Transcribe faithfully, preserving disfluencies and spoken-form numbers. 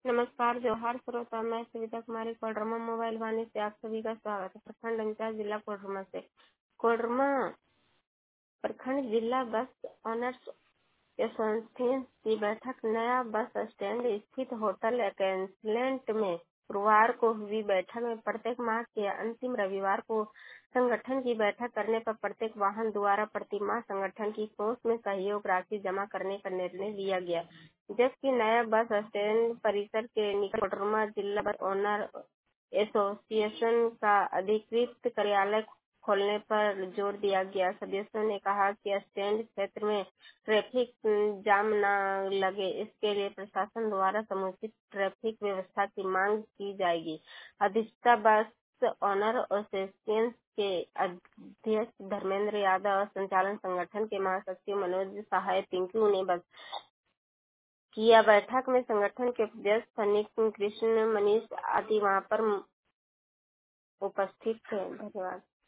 नमस्कार जोहार श्रोता, मैं सविता कुमारी कोडरमा मोबाइल वाणी से आप सभी का स्वागत है। प्रखंड इंचार्ज जिला कोडरमा से। कोडरमा प्रखंड जिला बस ऑनर्स एसोसिएशन की बैठक नया बस स्टैंड स्थित होटल एक्सलेंट में गुरुवार को हुई। बैठक में प्रत्येक माह के अंतिम रविवार को संगठन की बैठक करने पर प्रत्येक वाहन द्वारा प्रति माह संगठन की कोष में सहयोग राशि जमा करने का निर्णय लिया गया, जबकि नया बस स्टैंड परिसर के निकट कोडरमा जिला बस ओनर एसोसिएशन का अधिकृत कार्यालय खोलने पर जोर दिया गया। सदस्यों ने कहा कि स्टैंड क्षेत्र में ट्रैफिक जाम न लगे, इसके लिए प्रशासन द्वारा समुचित ट्रैफिक व्यवस्था की मांग की जाएगी। अधिष्ठता बस ऑनर एसोसिएशन के अध्यक्ष धर्मेंद्र यादव और संचालन संगठन के महासचिव मनोज सहाय पिंकू ने बस किया। बैठक में संगठन के अध्यक्ष सनी कृष्ण, मनीष आदि वहां पर उपस्थित थे। धन्यवाद।